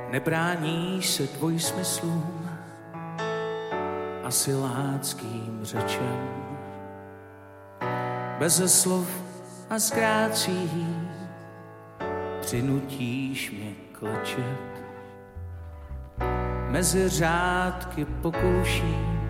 Nebrání se dvojsmyslům a siláckým řečem. Beze slov a zkrácí přinutíš mě klečet. Mezi řádky pokouším